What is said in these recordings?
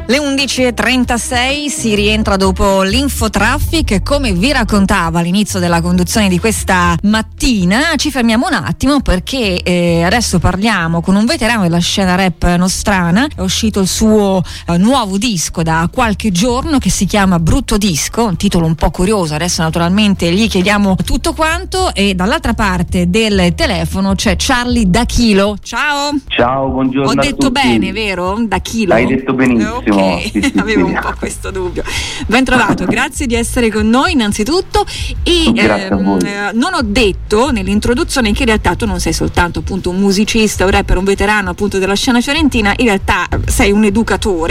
Le 11.36 si rientra dopo l'infotraffic. Come vi raccontavo all'inizio della conduzione di questa mattina, ci fermiamo un attimo perché adesso parliamo con un veterano della scena rap nostrana. È uscito il suo nuovo disco da qualche giorno che si chiama Brutto Disco, un titolo un po' curioso. Adesso naturalmente gli chiediamo tutto quanto, e dall'altra parte del telefono c'è Charlie D'Achilo. Ciao! Ciao, buongiorno. Ho detto a tutti. Bene, vero? D'Achilo? Hai detto benissimo. Ok, sì, avevo sì. un po' questo dubbio. Ben trovato, grazie di essere con noi innanzitutto. E Grazie a voi. non ho detto nell'introduzione che in realtà tu non sei soltanto appunto un musicista, un rapper, un veterano appunto della scena fiorentina, in realtà sei un educatore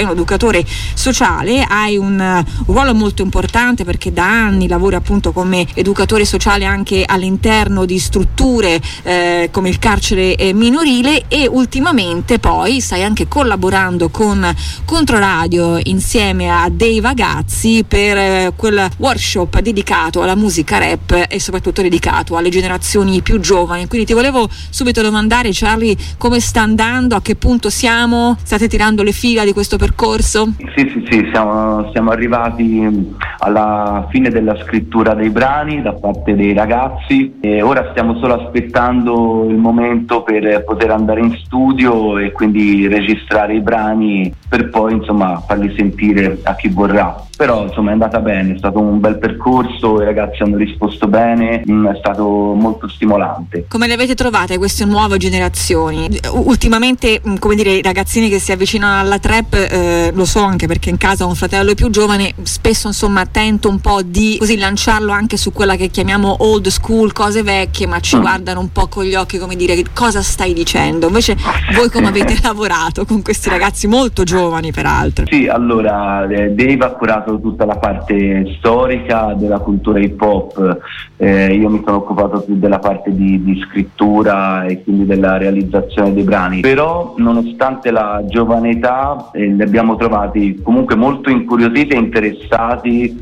sociale, hai un ruolo molto importante perché da anni lavori appunto come educatore sociale anche all'interno di strutture come il carcere minorile, e ultimamente poi stai anche collaborando con Controradio insieme a dei ragazzi per quel workshop dedicato alla musica rap e soprattutto dedicato alle generazioni più giovani. Quindi ti volevo subito domandare, Charlie, come sta andando, a che punto siamo, state tirando le fila di questo percorso? Sì, siamo arrivati alla fine della scrittura dei brani da parte dei ragazzi e ora stiamo solo aspettando il momento per poter andare in studio e quindi registrare i brani per poi insomma farli sentire a chi vorrà. Però insomma è andata bene, è stato un bel percorso, i ragazzi hanno risposto bene, è stato molto stimolante. Come le avete trovate queste nuove generazioni? Ultimamente, come dire, i ragazzini che si avvicinano alla trap, lo so anche perché in casa ho un fratello più giovane, spesso insomma tento un po' di così lanciarlo anche su quella che chiamiamo old school, cose vecchie, ma ci guardano un po' con gli occhi come dire cosa stai dicendo. Invece voi come avete lavorato con questi ragazzi molto giovani peraltro? Sì, allora Dave ha curato tutta la parte storica della cultura hip hop, io mi sono occupato più della parte di scrittura e quindi della realizzazione dei brani, però nonostante la giovane età li abbiamo trovati comunque molto incuriositi e interessati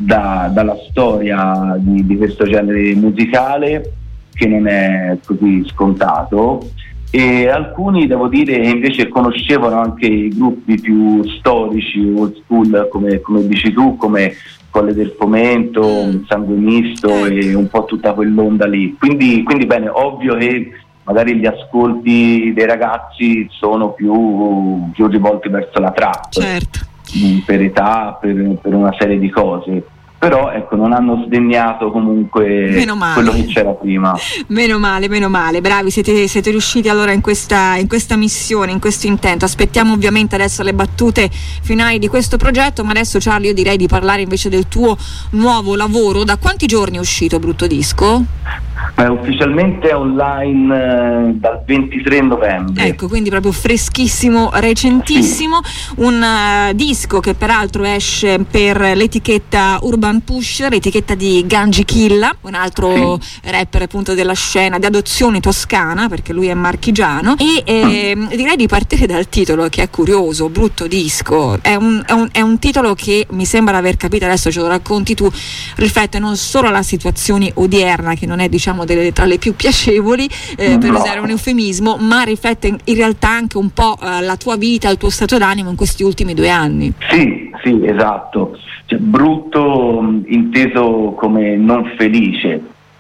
dalla storia di questo genere musicale che non è così scontato. E alcuni, devo dire, invece conoscevano anche i gruppi più storici, old school, come dici tu, come Colle del Fomento, Sangue Misto e un po' tutta quell'onda lì. Quindi bene, ovvio che magari gli ascolti dei ragazzi sono più rivolti verso la trap, certo, per età, per una serie di cose. Però ecco, non hanno sdegnato comunque quello che c'era prima. Meno male, bravi, siete riusciti allora in questa missione, in questo intento. Aspettiamo ovviamente adesso le battute finali di questo progetto, ma adesso Charlie io direi di parlare invece del tuo nuovo lavoro. Da quanti giorni è uscito Brutto Disco? Ufficialmente è online dal 23 novembre. Ecco, quindi proprio freschissimo, recentissimo. Sì. Un disco che peraltro esce per l'etichetta Urban Pusher, l'etichetta di Ganji Killa, un altro rapper appunto della scena di adozione toscana, perché lui è marchigiano, e direi di partire dal titolo, che è curioso. Brutto Disco è un titolo che mi sembra aver capito, adesso ce lo racconti tu, riflette non solo la situazione odierna, che non è diciamo tra le più piacevoli, per usare un eufemismo, ma riflette in realtà anche un po' la tua vita, il tuo stato d'animo in questi ultimi 2 anni. Sì, esatto. Cioè, brutto inteso come non felice,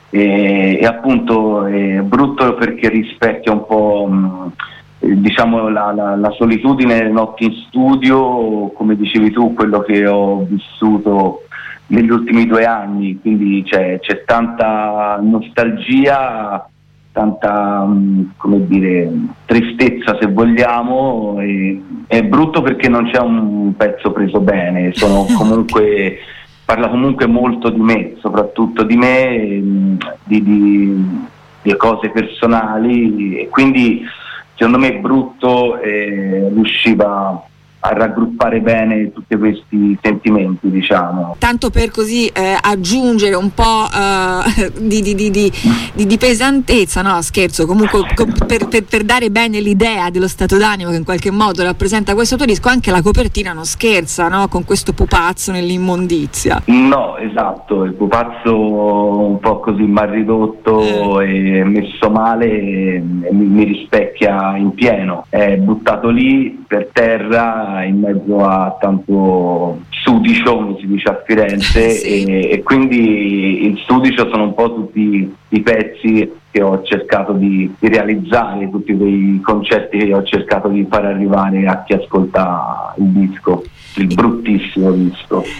e appunto brutto perché rispecchia un po' diciamo la solitudine delle notti in studio, come dicevi tu, quello che ho vissuto negli ultimi 2 anni, quindi c'è tanta nostalgia, tanta come dire tristezza se vogliamo, e è brutto perché non c'è un pezzo preso bene, parla comunque molto di me, soprattutto di me, di cose personali, e quindi secondo me brutto riusciva a raggruppare bene tutti questi sentimenti, diciamo. Tanto per così aggiungere un po' di pesantezza, no scherzo, comunque per dare bene l'idea dello stato d'animo che in qualche modo rappresenta questo tuo disco, anche la copertina non scherza, no? Con questo pupazzo nell'immondizia. No, esatto, il pupazzo un po' così mal ridotto e messo male mi rispecchia in pieno, è buttato lì per terra vita in mezzo a tanto sudicio, come si dice a Firenze, sì. e quindi il sudicio sono un po' tutti i pezzi che ho cercato di realizzare, tutti quei concetti che ho cercato di far arrivare a chi ascolta il disco, il bruttissimo disco.